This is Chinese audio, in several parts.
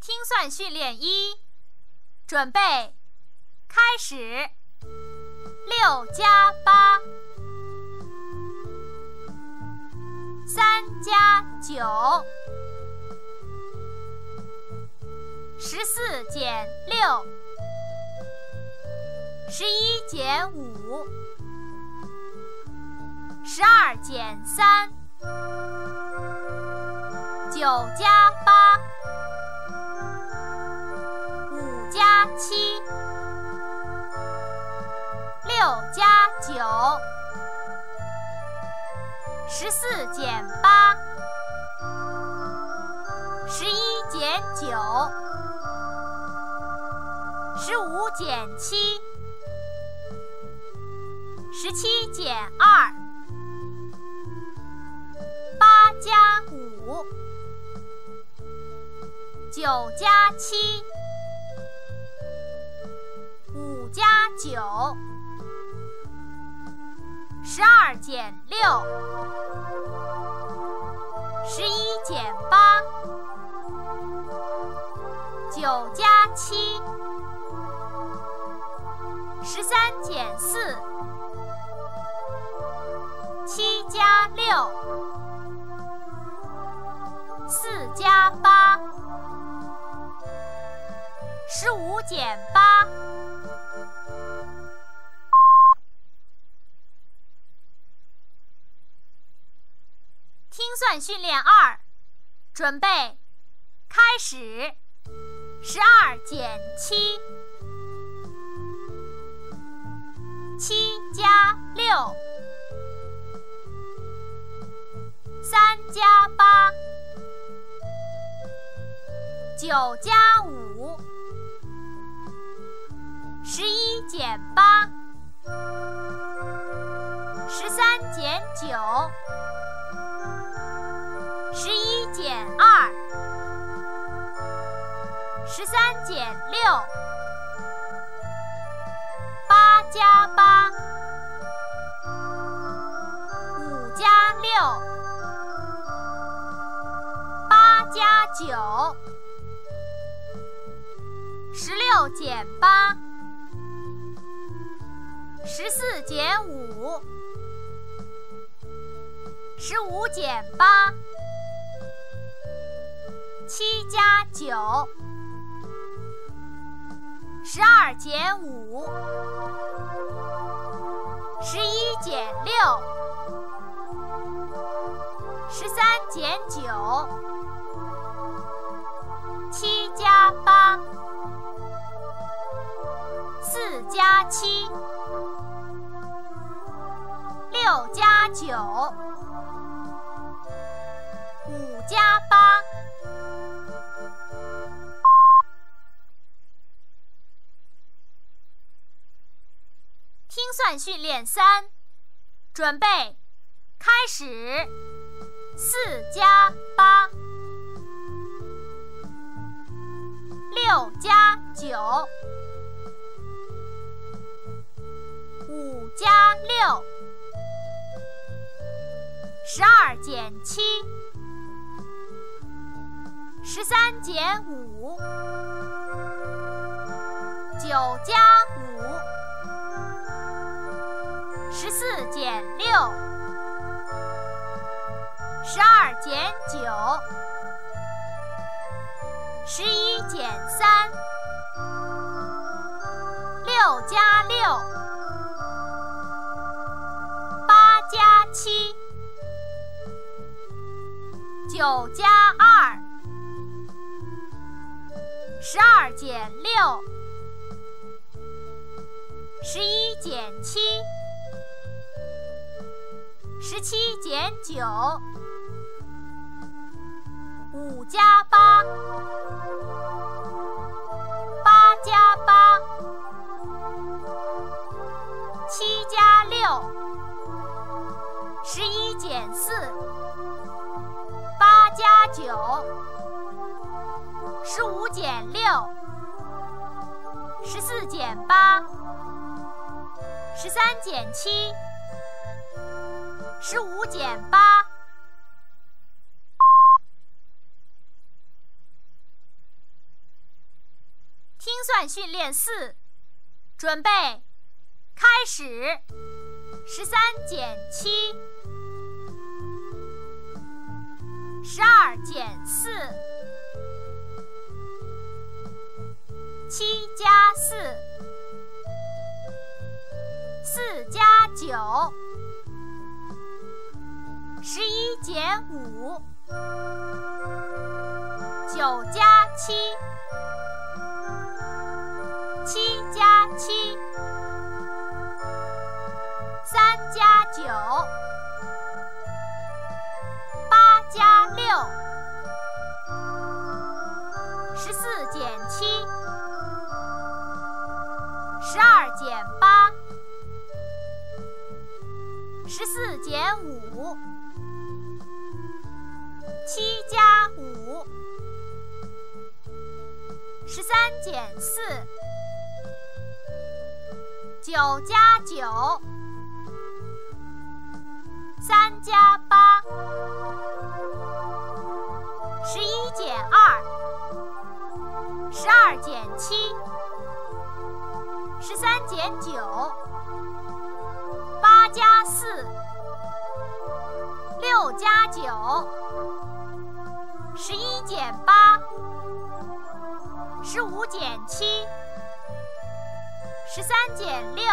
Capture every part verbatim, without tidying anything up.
听算训练一，准备，开始。六加八，三加九，十四减六，十一减五，十二减三，九加八，五加七，六加九，十四减八，十一减九，十五减七，十七减二，八加五，九加七，五加九，十二减六，十一减八，九加七，十三减四，七加六，四加八，十五减八。听算训练二，准备，开始。十二减七，七加六，三加八，九加五，十一减八，十三减九，十一减二，十三减六，八加八，五加六，八加九，十六减八，十四减五，十五减八，七加九，十二减五，十一减六，十三减九，七加八，四加七，六加九，五加八。听算训练三，准备，开始。四加八，六加九，五加六，十二减七，十三减五，九加五，十四减六，十二减九，十一减三，六加六，八加七，九加二，十二减六，十一减七，十七减九，五加八，八加八，七加六，十一减四，八加九，十五减六，十四减八，十三减七，十五减八。 听算训练四，准备，开始。十三减七，十二减四，七加四，四加九，十一减五，九加七，七加七，三加九，八加六，十四减七，十二减八，十四减五，七加五，十三减四，九加九，三加八，十一减二，十二减七，十三减九，八加四，六加九，十一减八，十五减七，十三减六。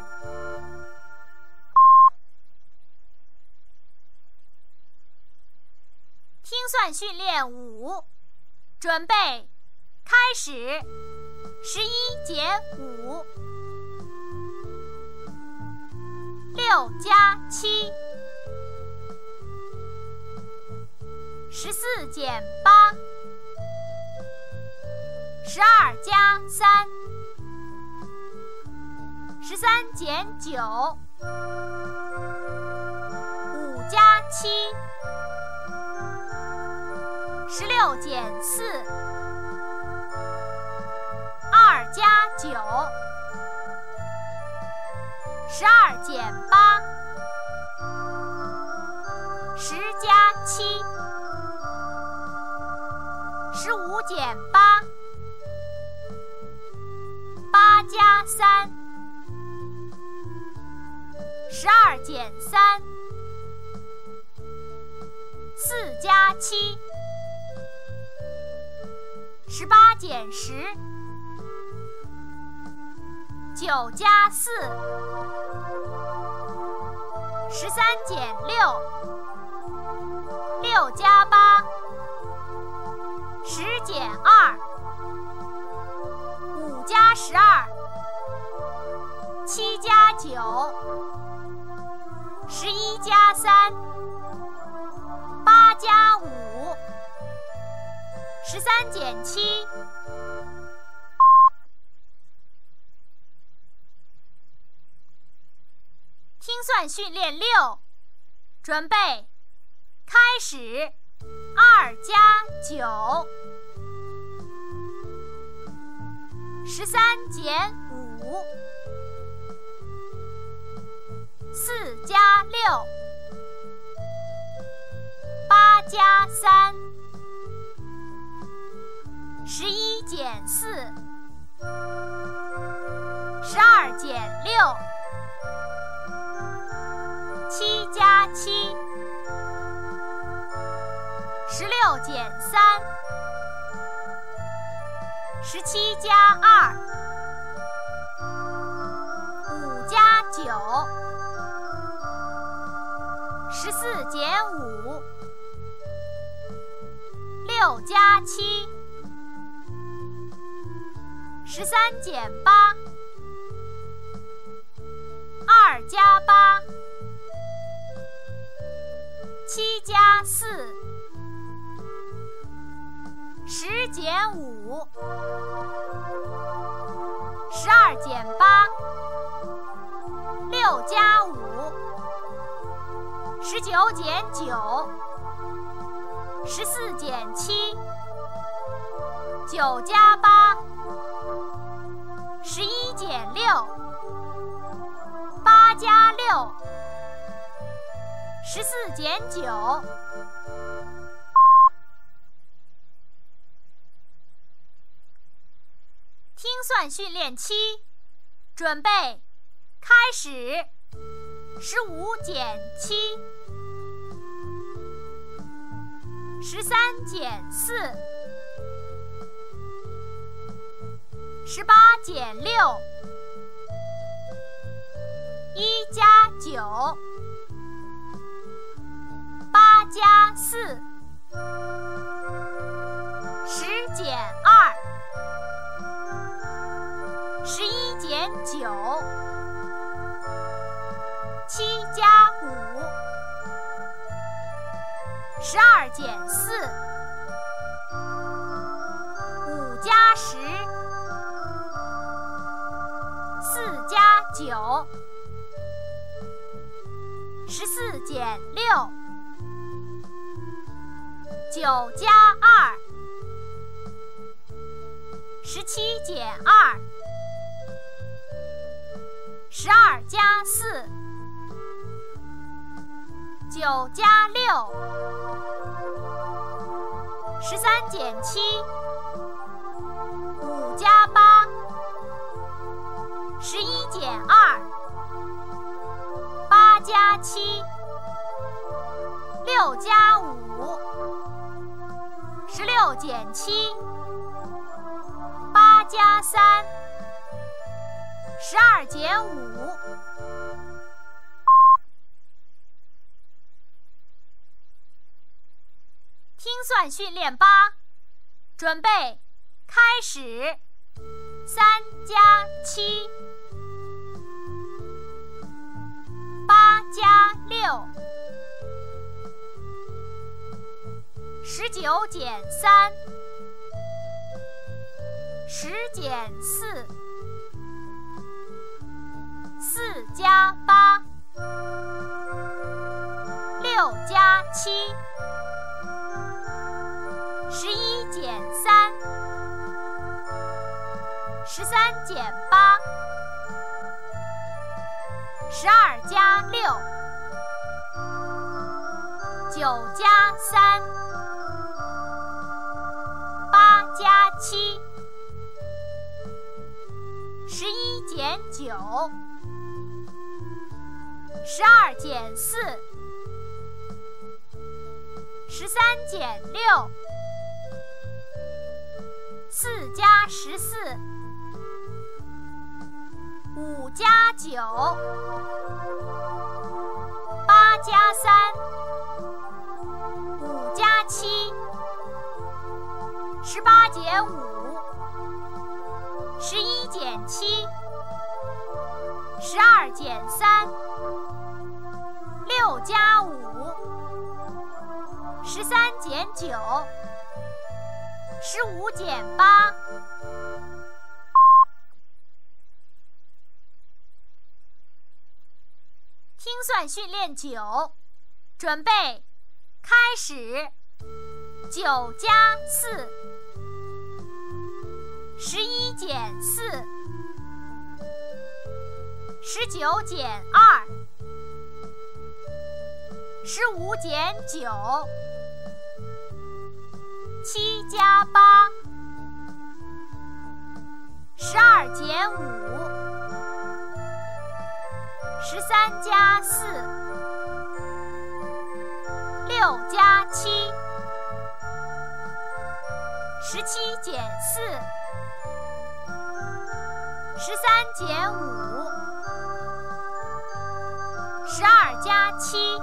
听算训练五，准备，开始。十一减五，六加七，十四减八，十二加三，十三减九，五加七，十六减四，二加九，十二减八，十加七，十五减八，八加三，十二减三，四加七，十八减十，九加四，十三减六，六加八，十减二，五加十二，七加九，十一加三，八加五，十三减七。听算训练六，准备，开始。二加九，十三减五，四加六，八加三，十一减四，十二减六，七加七，十六减三，十七加二，五加九，十四减五，六加七，十三减八，二加八，七加四，十减五，十二减八，六加五，十九减九，十四减七，九加八，十一减六，八加六，十四减九。 听算训练七，准备，开始。十五减七，十三减四，十八减六，一加九，八加四，十减二，十一减九，七加五，十二减四，五加十，四加九，十四减六，九加二，十七减二，十二加四，九加六，十三减七，五加八，十一减二，八加七，六加五，十六减七，八加三，十二减五。听算训练八，准备，开始。三加七，八加六，十九减三，十减四，四加八，六加七，十一减三，十三减八，十二加六，九加三，八加七，十一减九，十二减四，十三减六，四加十四，五加九，八加三，五加七，十八减五，十一减七，十二减三，六加五，十三减九，十五减八。听算训练九，准备，开始。九加四，十一减四，十九减二，十五减九，七加八，十二减五，十三加四，六加七，十七减四，十三减五，十二加七，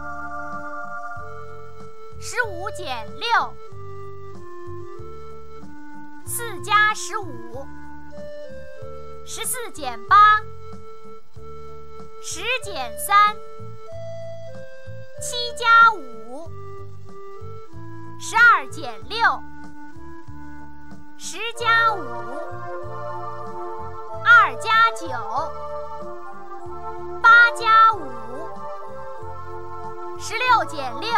十五减六，四加十五，十四减八，十减三，七加五，十二减六，十加五，二加九，八加五，十六减六，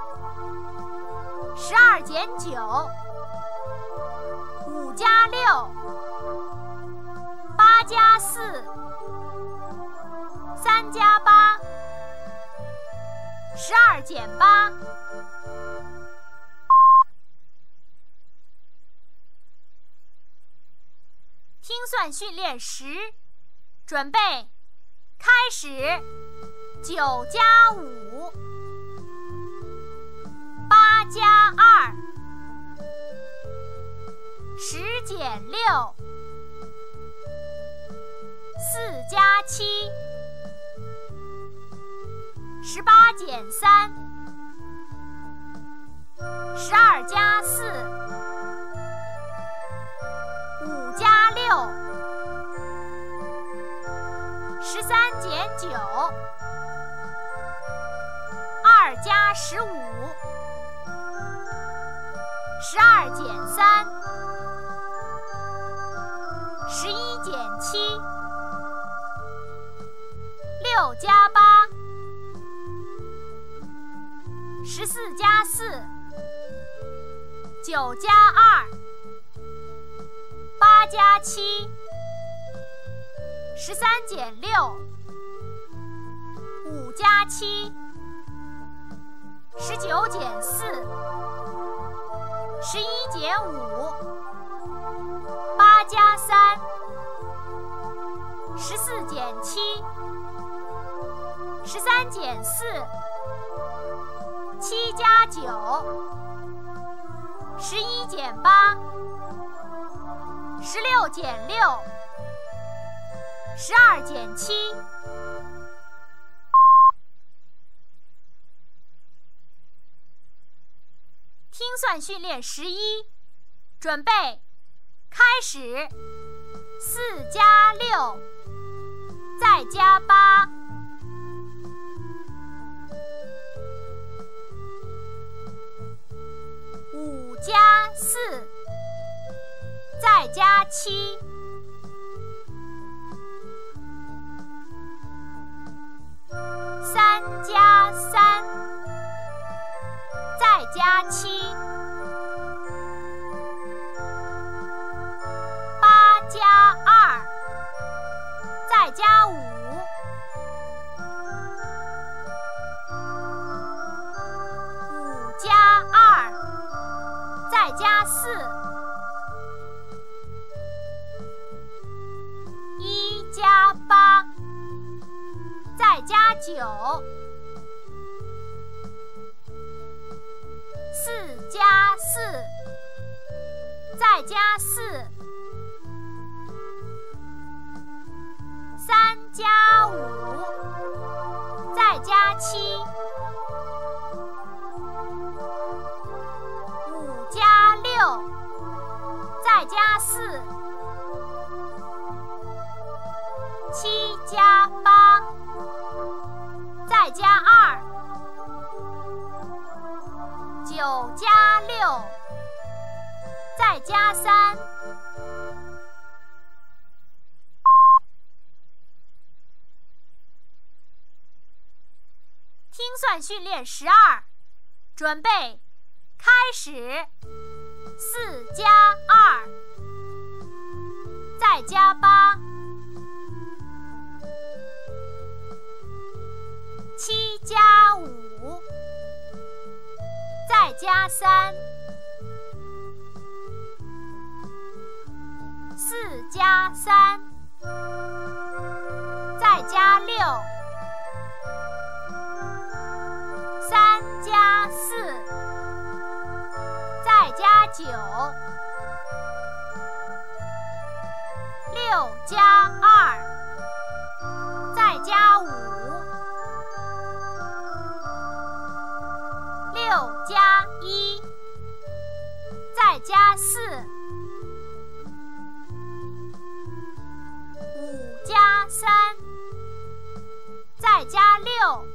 十二减九，五加六，八加四，三加八，十二减八。 听算训练十，准备，开始。九加五，八加二，十减六，四加七，十八减三，十二加四，五加六，十三减九，二加十五，十二减三，十一减七，六加八，十四加四，九加二，八加七，十三减六，五加七，十九减四，十一减五，八加三，十四减七，十三减四，七加九，十一减八，十六减六，十二减七。听算训练十一，准备，开始。四加六，再加八，五加四，再加七，三加三，再加七，八加二，再加五，五加二，再加四，一加八，再加九，四加四，再加四，三加五，再加七，五加六，再加四，七加八，再加二，九加六，再加三。听算训练十二，准备，开始。四加二，再加八，七加五，再加三，四加三，再加六，三加四，再加九，六加二，再加五，六加一，再加四，五加三，再加六，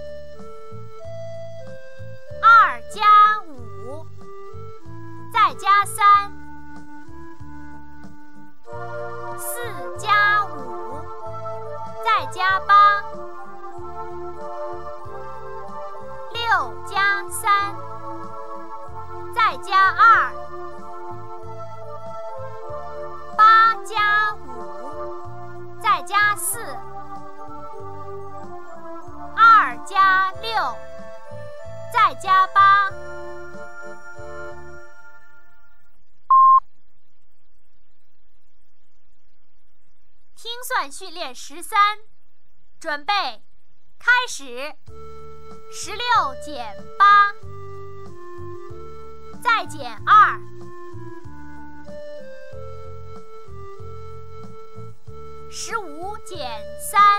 二加五，再加三，四加五， 精算训练十三，准备，开始。十六减八，再减二，十五减三，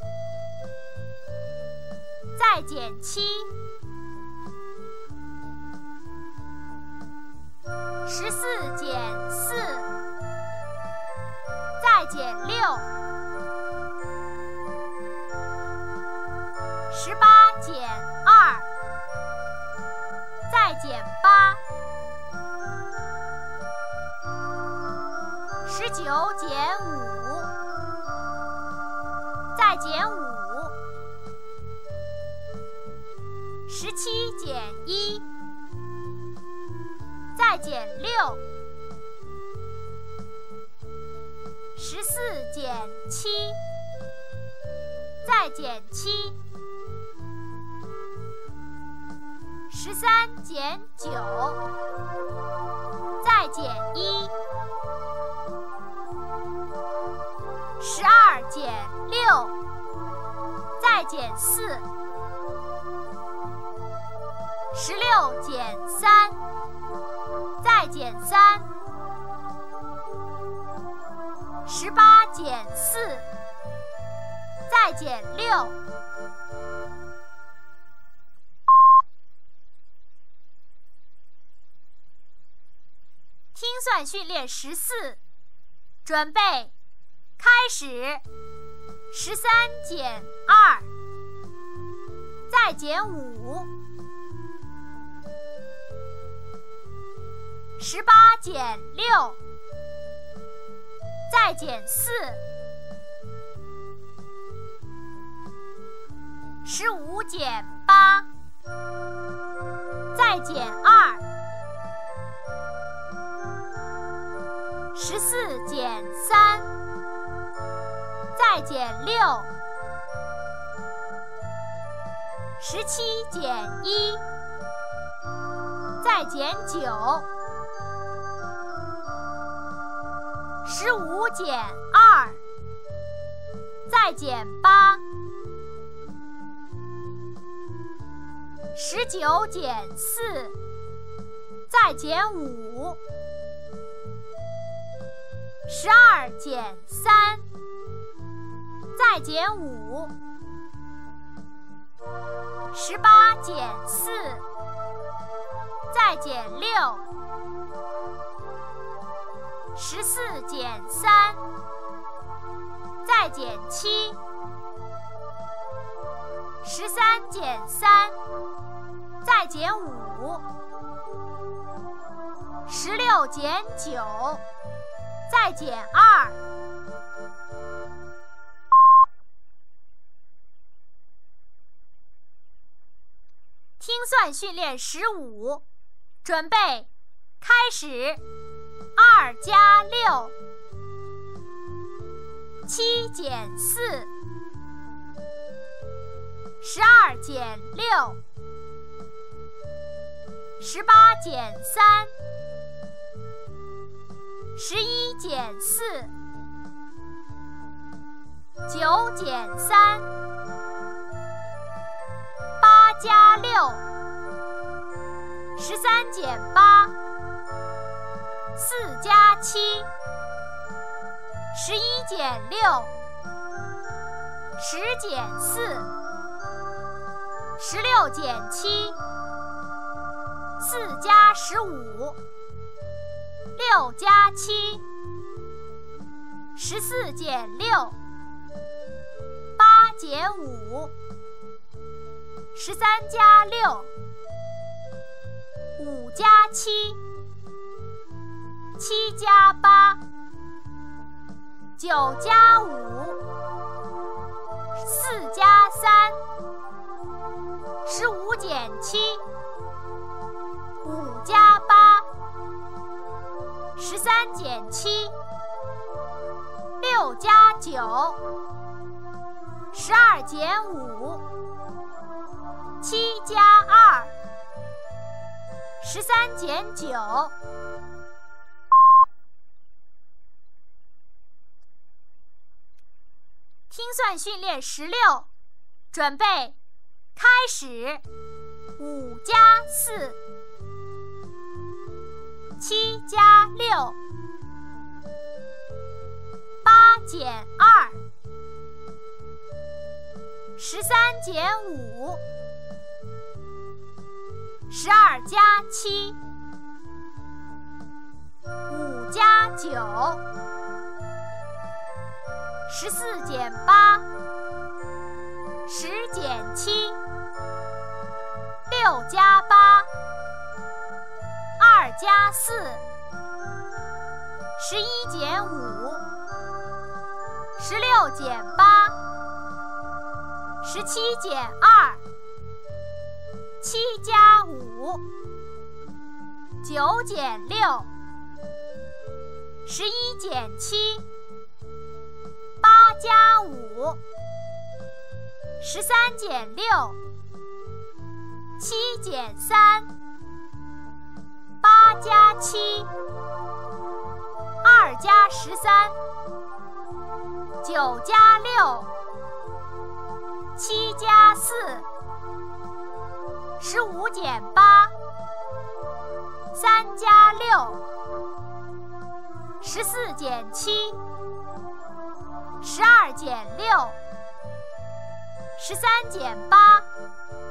再减七，十四减四，再减六，十八减二，再减八，十九减五，再减五，十七减一，再减六，十四减七，再减七，十三减九，再减一，十二减六，再减四，十六减三，再减三，十八减四，再减六。精算训练十四，准备，开始。十三减二，再减五，十八减六，再减四，十五减八，再减二，十四减三，再减六，十七减一，再减九，十五减二，再减八，十九减四，再减五，十二减三，再减五，十八减四，再减六，十四减三，再减七，十三减三，再减五，十六减九，再减二。精算训练十五，准备，开始。二加六，七减四，十二减六，十八减三，十一减四，九减三，八加六，十三减八，四加七，十一减六，十减四，十六减七，四加十五，六加七，十四减六，八减五，十三加六，五加七，七加八，九加五，四加三，十五减七，五加八，十三减七，六加九，十二减五，七加二，十三减九。 听算训练十六，准备，开始。五加四，七加六，八减二，十三减五，十二加七，五加九，十四减八，十减七，六加八，二加四，十一减五，十六减八，十七减二，七加五，九减六，十一减七，八加五，十三减六，七减三，八加七，二加十三，九加六，七加四，十五减八，三加六，十四减七，十二减六，十三减八，